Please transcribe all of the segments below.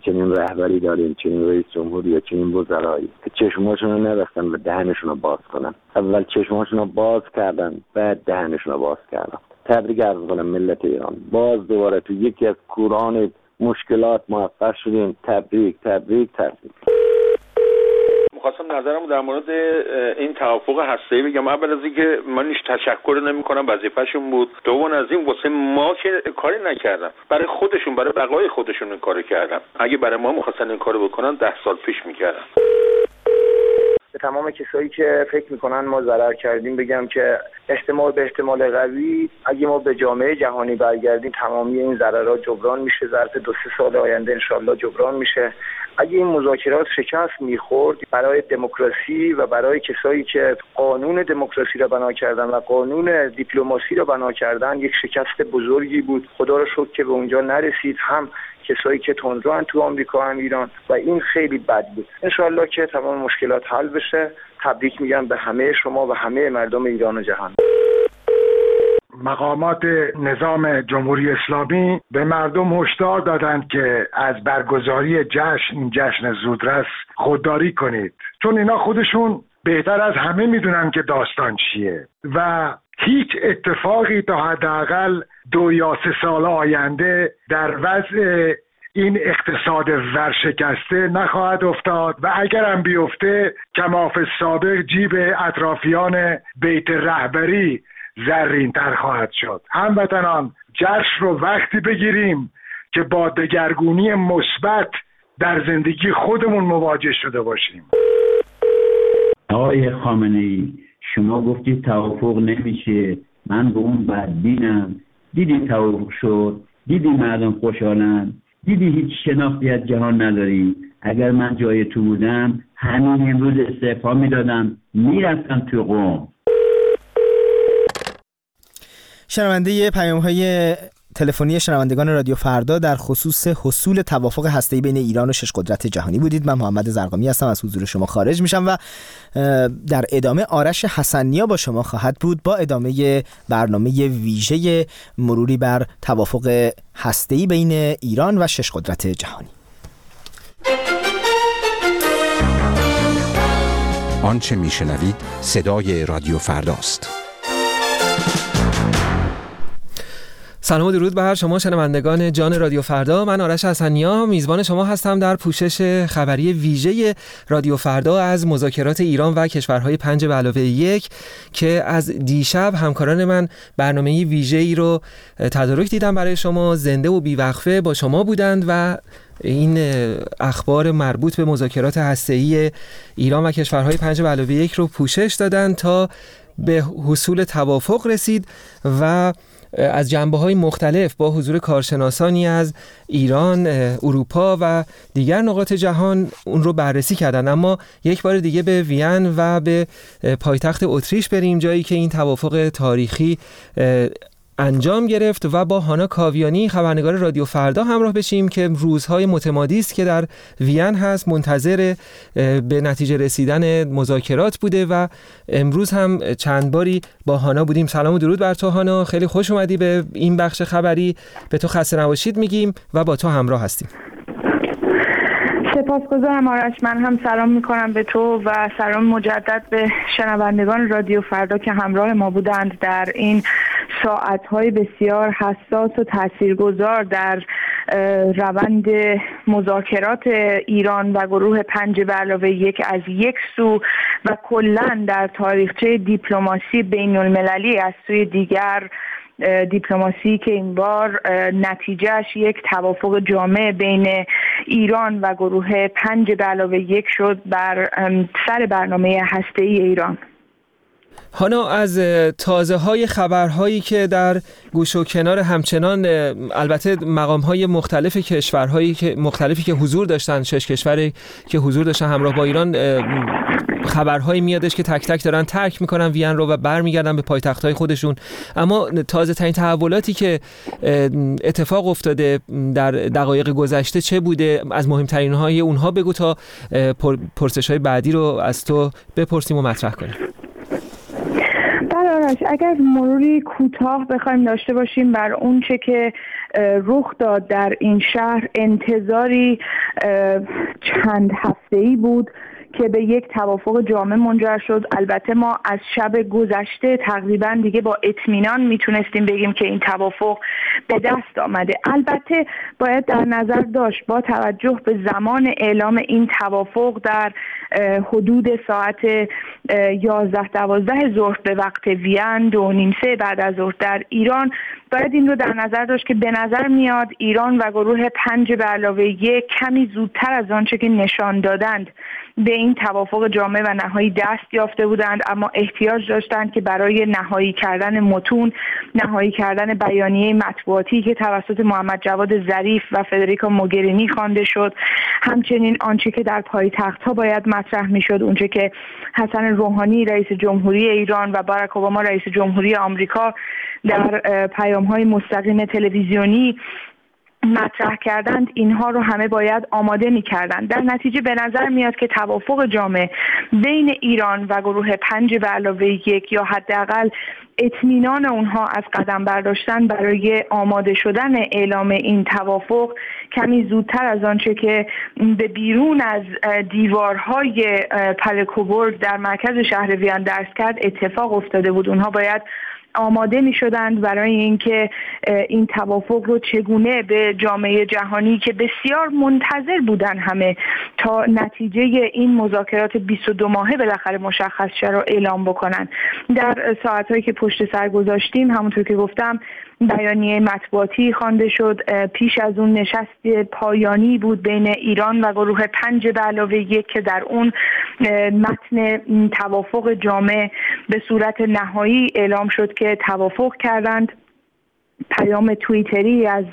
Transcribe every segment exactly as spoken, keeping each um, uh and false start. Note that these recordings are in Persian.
چنین رهبری داریم، چنین رئیس جمهوری یا چنین وزرایی که چشماشون رو نبستن و دهنشون رو باز کنن. اول چشماشون رو باز کردن، بعد دهنشون رو باز کردن. تبریک عرض می‌کنم ملت ایران. باز دوباره تو یکی از کوران مشکلات موفق شدیم. تبریک تبریک تبریک. خواستم نظرمو در مورد این توافق هسته‌ای بگم. اول از اینکه من هیچ تشکر نمی‌کنم، وظیفه‌شون بود. دوم از این واسه ما که کاری نکردن، برای خودشون، برای بقای خودشون این کارو کردن. اگه برای ما می‌خواستن این کارو بکنن ده سال پیش می‌کردن. به تمام کسایی که فکر میکنن ما ضرر کردیم بگم که احتمال به احتمال قوی اگه ما به جامعه جهانی برگردیم تمامی این ضررها جبران میشه، ظرف دو سه سال آینده انشالله جبران میشه. اگه این مذاکرات شکست میخورد، برای دموکراسی و برای کسایی که قانون دموکراسی را بنا کردن و قانون دیپلماسی را بنا کردن یک شکست بزرگی بود. خدا رو شکر که به اونجا نرسید، هم کسایی که تندروان تو آمریکا هم ایران، و این خیلی بد بود. انشالله که تمام مشکلات حل بشه. تبریک میگم به همه شما و همه مردم ایران و جهان. مقامات نظام جمهوری اسلامی به مردم هشدار دادند که از برگزاری جشن این جشن زودرس خودداری کنید، چون اینا خودشون بهتر از همه میدونن که داستان چیه و هیچ اتفاقی تا حداقل دو یا سه سال آینده در وضع این اقتصاد ورشکسته نخواهد افتاد و اگر هم بیفته کماف سابق جیب اطرافیان بیت رهبری زرین تر خواهد شد. هموطنان، جشن رو وقتی بگیریم که با دگرگونی مثبت در زندگی خودمون مواجه شده باشیم. آقای خامنه‌ای، شما گفتید توافق نمیشه، من به اون بدبینم. دیدی توافق شد، دیدی مردم خوشحالن، دیدی هیچ شناختی از جهان نداری. اگر من جای تو بودم همین امروز استعفا میدادم، میرفتم تو قم. شنونده پیام‌های تلفنی شنوندگان رادیو فردا در خصوص حصول توافق هسته‌ای بین ایران و شش قدرت جهانی بودید. من محمد زرقامی هستم، از حضور شما خارج میشم و در ادامه آرش حسن‌نیا با شما خواهد بود با ادامه برنامه ویژه مروری بر توافق هسته‌ای بین ایران و شش قدرت جهانی. آنچه میشنوید صدای رادیو فرداست. سلام و درود بر شما شنوندگان جان رادیو فردا. من آرش حسن‌نیا میزبان شما هستم در پوشش خبری ویژه رادیو فردا از مذاکرات ایران و کشورهای پنج به علاوه یک که از دیشب همکاران من برنامه ویژه‌ای رو تدارک دیدن برای شما، زنده و بیوقفه با شما بودند و این اخبار مربوط به مذاکرات هسته‌ای ایران و کشورهای پنج به علاوه یک رو پوشش دادن تا به حصول توافق رسید و از جنبه‌های مختلف با حضور کارشناسانی از ایران، اروپا و دیگر نقاط جهان اون رو بررسی کردن. اما یک بار دیگه به وین و به پایتخت اتریش بریم، جایی که این توافق تاریخی انجام گرفت و با هانا کاویانی خبرنگار رادیو فردا همراه بشیم که روزهای متمادی است که در وین هست، منتظر به نتیجه رسیدن مذاکرات بوده و امروز هم چند باری با هانا بودیم. سلام و درود بر تو هانا، خیلی خوش اومدی به این بخش خبری. به تو خسته نباشید میگیم و با تو همراه هستیم. سپاسگزارم آرش، من هم سلام میکنم به تو و سلام مجدد به شنوندگان رادیو فردا که همراه ما بودند در این ساعتهای بسیار حساس و تاثیرگذار در روند مذاکرات ایران و گروه پنج به علاوه یک از یک سو و کلاً در تاریخچه دیپلماسی بین المللی از سوی دیگر، دیپلماسی که این بار نتیجهش یک توافق جامع بین ایران و گروه پنج به علاوه یک شد بر سر برنامه هسته‌ای ایران. هانا، از تازه های خبرهایی که در گوش و کنار همچنان البته مقام های مختلف کشورهایی که مختلفی که حضور داشتن، شش کشوری که حضور داشتن همراه با ایران، خبرهایی میادش که تک تک دارن ترک میکنن وین رو و برمیگردن به پایتخت‌های خودشون. اما تازه ترین تحولاتی که اتفاق افتاده در دقایق گذشته چه بوده؟ از مهمترین های اونها بگو تا پرسش های بعدی رو از تو بپرسیم و مطرح کنیم. بله آرش، اگر مروری کوتاه بخوایم داشته باشیم بر اون چه که رخ داد در این شهر، انتظاری چند هفته‌ای بود که به یک توافق جامع منجر شد. البته ما از شب گذشته تقریبا دیگه با اطمینان میتونستیم بگیم که این توافق به دست آمده. البته باید در نظر داشت با توجه به زمان اعلام این توافق در حدود ساعت یازده دوازده ظهر به وقت وین، دو نیم سه بعد از ظهر در ایران، باید این رو در نظر داشت که به نظر میاد ایران و گروه پنج به علاوه یک کمی زودتر از آنچه که نشان دادند به این توافق جامع و نهایی دست یافته بودند، اما احتیاج داشتند که برای نهایی کردن متون، نهایی کردن بیانیه مطبوعاتی که توسط محمد جواد ظریف و فدریکا موگرینی خوانده شد، همچنین آنچه که در پایتخت‌ها باید مطرح میشد، اونچه که حسن روحانی رئیس جمهوری ایران و باراک اوباما رئیس جمهوری آمریکا در پیام‌های مستقیم تلویزیونی مطرح کردند، اینها رو همه باید آماده می‌کردند. در نتیجه به نظر میاد که توافق جامع بین ایران و گروه پنج به علاوه یک یا حداقل اطمینان اونها از قدم برداشتن برای آماده شدن اعلام این توافق کمی زودتر از آنچه که به بیرون از دیوارهای پلکوبورگ در مرکز شهر وین دست کرد اتفاق افتاده بود. اونها باید آماده می شدند برای اینکه این توافق رو چگونه به جامعه جهانی که بسیار منتظر بودن همه تا نتیجه این مذاکرات بیست و دو ماهه بالاخره مشخص شه رو اعلام بکنن. در ساعت‌هایی که پشت سر گذاشتیم، همونطور که گفتم، بیانیه مطبوعاتی خوانده شد. پیش از اون نشست پایانی بود بین ایران و گروه پنج به علاوه یک که در اون متن توافق جامع به صورت نهایی اعلام شد که توافق کردند. پیام توییتری از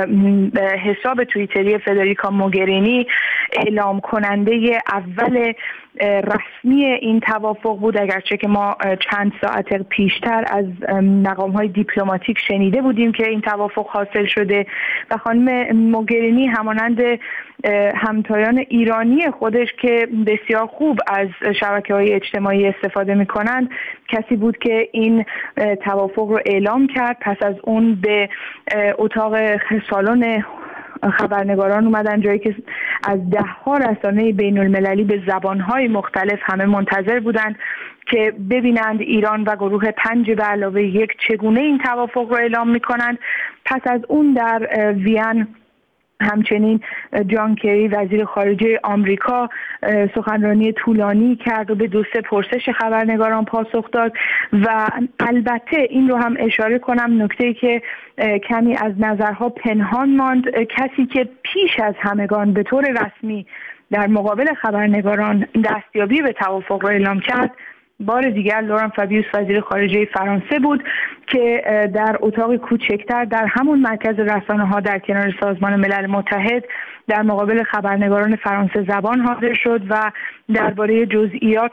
حساب توییتری فدریکا موگرینی اعلام کننده اول رسمی این توافق بود، اگرچه که ما چند ساعت پیشتر از مقام‌های دیپلماتیک شنیده بودیم که این توافق حاصل شده و خانم موگرینی همانند همتایان ایرانی خودش که بسیار خوب از شبکه‌های اجتماعی استفاده می‌کنند، کسی بود که این توافق رو اعلام کرد. پس از اون به اتاق سالن خبرنگاران اومدن، جایی که از ده ها رسانه بین المللی به زبانهای مختلف همه منتظر بودند که ببینند ایران و گروه پنج به علاوه یک چگونه این توافق رو اعلام میکنند. پس از اون در وین همچنین جان کری وزیر خارجه آمریکا سخنرانی طولانی کرد و به دو سه پرسش خبرنگاران پاسخ داد و البته این رو هم اشاره کنم، نکته‌ای که کمی از نظرها پنهان ماند، کسی که پیش از همگان به طور رسمی در مقابل خبرنگاران دستیابی به توافق را اعلام کرد، بار دیگر لوران فابیوس وزیر خارجه فرانسه بود که در اتاق کوچکتر در همون مرکز رسانه ها در کنار سازمان ملل متحد در مقابل خبرنگاران فرانسه زبان حاضر شد و درباره جزئیات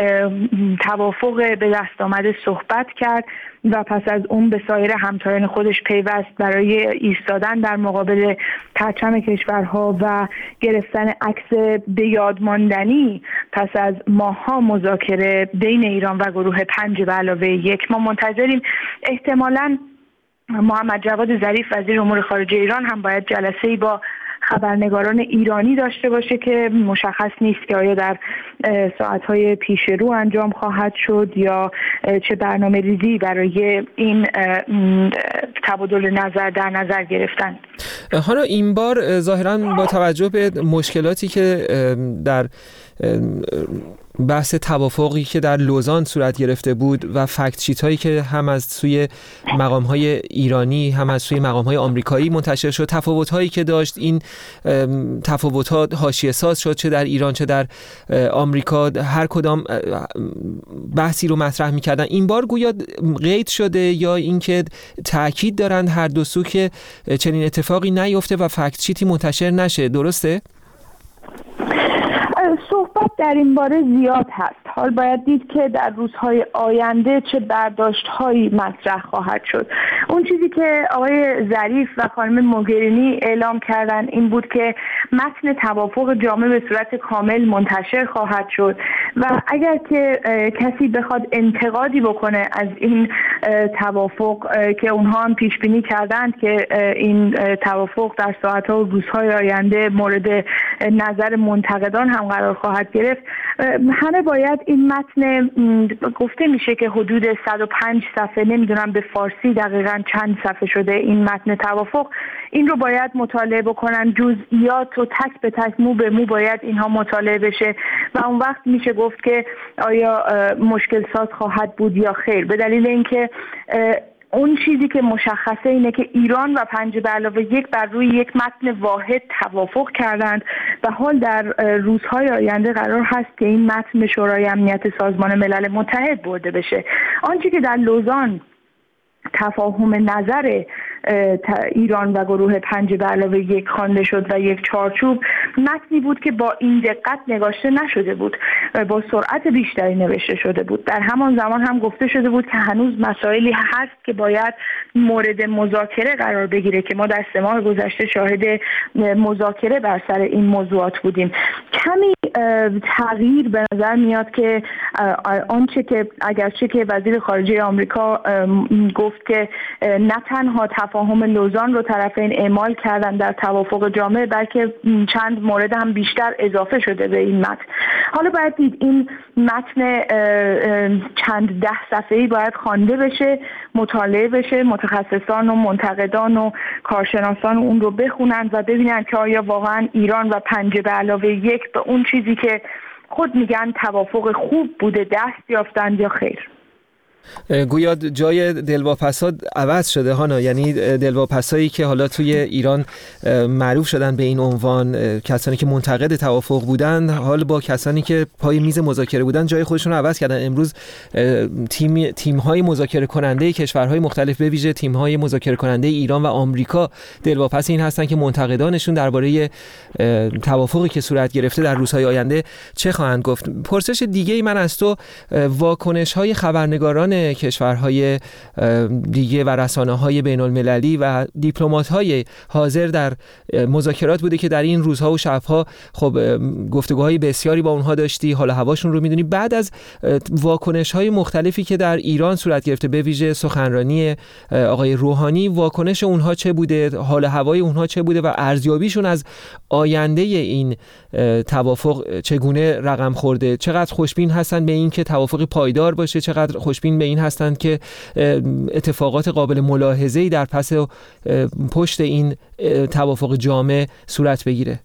توافق به دست آمده صحبت کرد و پس از اون به سایر همتایان خودش پیوست برای ایستادن در مقابل پرچم کشورها و گرفتن عکس به یاد ماندنی پس از ماه‌ها مذاکره بین ایران و گروه پنج به علاوه یک. ما منتظریم احتمالاً محمد جواد ظریف وزیر امور خارجه ایران هم باید جلسه‌ای با خبرنگاران ایرانی داشته باشه که مشخص نیست که آیا در ساعت‌های پیش رو انجام خواهد شد یا چه برنامه ریزی برای این تبادل نظر در نظر گرفتن. حالا این بار ظاهراً با توجه به مشکلاتی که در بحث توافقی که در لوزان صورت گرفته بود و فکت شیت هایی که هم از سوی مقام های ایرانی هم از سوی مقام های آمریکایی منتشر شد، تفاوت هایی که داشت، این تفاوت ها حاشیه ساز شد، چه در ایران چه در آمریکا، هر کدام بحثی رو مطرح می‌کردن. این بار گویا قید شده یا اینکه تاکید دارند هر دو سو که چنین اتفاقی نیفته و فکت شیتی منتشر نشه، درسته؟ صحبت در این باره زیاد هست. حال باید دید که در روزهای آینده چه برداشت‌هایی مطرح خواهد شد. اون چیزی که آقای ظریف و خانم موگرینی اعلام کردن این بود که متن توافق جامع به صورت کامل منتشر خواهد شد و اگر که کسی بخواد انتقادی بکنه از این توافق که اونها هم پیش بینی کردند که این توافق در ساعت‌ها و روزهای آینده مورد نظر منتقدان هم قرار خواهد گرفت، همه باید این متن گفته میشه که حدود صد و پنج صفحه، نمیدونم به فارسی دقیقاً چند صفحه شده این متن توافق، این رو باید مطالعه بکنن، جزئیات و تک به تک مو به مو باید اینها مطالعه بشه و اون وقت میشه گفت که آیا مشکل ساز خواهد بود یا خیر، به دلیل اینکه اون چیزی که مشخصه اینه که ایران و پنج به علاوه یک بر روی یک متن واحد توافق کردند و حال در روزهای آینده قرار هست که این متن به شورای امنیت سازمان ملل متحد برده بشه. آنچه که در لوزان تفاهم نظر ایران و گروه پنج به علاوه یک خوانده شد و یک چارچوب، متنی بود که با این دقت نگاشته نشده بود، با سرعت بیشتری نوشته شده بود. در همان زمان هم گفته شده بود که هنوز مسائلی هست که باید مورد مذاکره قرار بگیره که ما در سه ماه گذشته شاهد مذاکره بر سر این موضوعات بودیم. کمی تغییر به نظر میاد که آنچه که اگرچه که وزیر خارجه آمریکا گفت که نه تنها تفاهم لوزان رو طرفین اعمال کردن در توافق جامع، بلکه چند مورد هم بیشتر اضافه شده به این متن. حالا باید دید این متن چند ده صفحه‌ای باید خوانده بشه، مطالعه بشه، متخصصان و منتقدان و کارشناسان اون رو بخونن و ببینن که آیا واقعا ایران و پنج به علاوه یک به اون چیزی که خود میگن توافق خوب بوده دست یافتن یا خیر. گویا جای دلواپسا عوض شده هانا، یعنی دلواپسایی که حالا توی ایران معروف شدن به این عنوان، کسانی که منتقد توافق بودن، حال با کسانی که پای میز مذاکره بودن جای خودشون رو عوض کردن. امروز تیم تیم‌های مذاکره کننده کشورهای مختلف، به ویژه تیم‌های مذاکره کننده ایران و آمریکا، دلواپس این هستن که منتقدانشون درباره توافقی که صورت گرفته در روزهای آینده چه خواهند گفت. پرسش دیگه ای من از تو، واکنش‌های خبرنگاران کشورهای دیگه و رسانه‌های بین‌المللی و دیپلمات‌های حاضر در مذاکرات بوده که در این روزها و شب‌ها خب گفتگوهای بسیاری با اونها داشتی، حال هواشون رو می‌دونی. بعد از واکنش‌های مختلفی که در ایران صورت گرفته، به ویژه سخنرانی آقای روحانی، واکنش اونها چه بوده، حال هوای اونها چه بوده و ارزیابیشون از آینده این توافق چگونه رقم خورده؟ چقدر خوشبین هستن به این که توافقی پایدار باشه، چقدر خوشبین به این هستند که اتفاقات قابل ملاحظه‌ای در پس پشت این توافق جامع صورت بگیره؟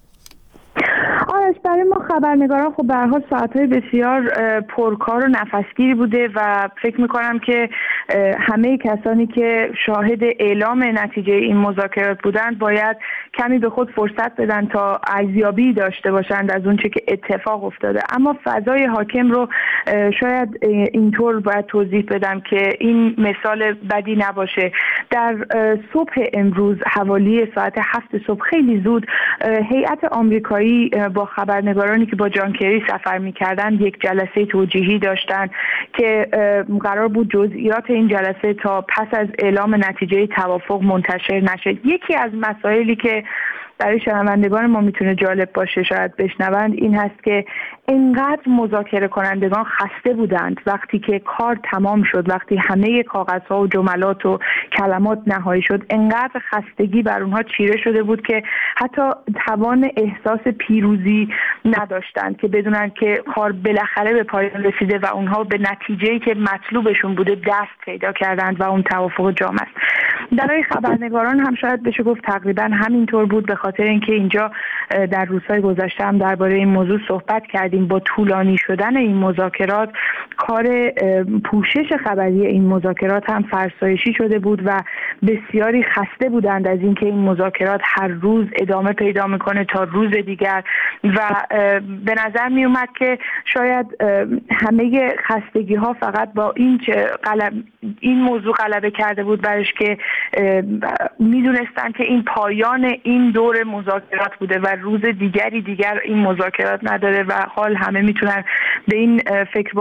برای ما خبرنگاران خب به هر حال ساعت‌های بسیار پرکار و نفسگیری بوده و فکر می‌کنم که همه کسانی که شاهد اعلام نتیجه این مذاکرات بودند باید کمی به خود فرصت بدن تا ارزیابی داشته باشند از اون چه که اتفاق افتاده. اما فضای حاکم رو شاید اینطور باید توضیح بدم که این مثال بدی نباشه. در صبح امروز حوالی ساعت هفت صبح خیلی زود هیئت آمریکایی با خبرنگارانی که با جان کری سفر می‌کردند یک جلسه توجیهی داشتند که قرار بود جزئیات این جلسه تا پس از اعلام نتیجه توافق منتشر نشه. یکی از مسائلی که برای شنوندگان ما میتونه جالب باشه شاید بشنوند این هست که اینقدر مذاکره کنندگان خسته بودند وقتی که کار تمام شد، وقتی همه کاغذها و جملات و کلمات نهایی شد، اینقدر خستگی بر اونها چیره شده بود که حتی توان احساس پیروزی نداشتند که بدونن که کار بالاخره به پایان رسیده و اونها به نتیجه‌ای که مطلوبشون بوده دست پیدا کردند و اون توافق جامع است. برای خبرنگاران هم شاید بشه گفت تقریبا همینطور بود، به خاطر اینکه اینجا در روزهای گذشته هم درباره این موضوع صحبت کردیم. با طولانی شدن این مذاکرات کار پوشش خبری این مذاکرات هم فرسایشی شده بود و بسیاری خسته بودند از اینکه این مذاکرات هر روز ادامه پیدا میکنه تا روز دیگر و به نظر می اومد که شاید همه خستگی ها فقط با این که غلب این موضوع غلبه کرده بود برش که میدونستن که این پایان این دور مذاکرات بوده و روز دیگری دیگر این مذاکرات نداره و حال همه میتونن به این فکر بکنن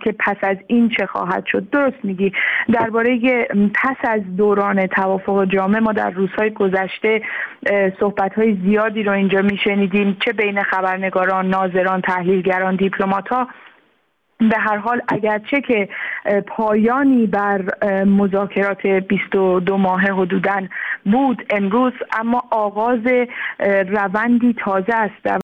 که پس از این چه خواهد شد. درست میگی، درباره پس از دوران توافق جامع ما در روزهای گذشته صحبت‌های زیادی رو اینجا میشنیدیم، چه بین خبرنگاران، ناظران، تحلیلگران، دیپلمات‌ها. به هر حال اگرچه که پایانی بر مذاکرات بیست و دو ماهه حدوداً بود امروز، اما آغاز روندی تازه است.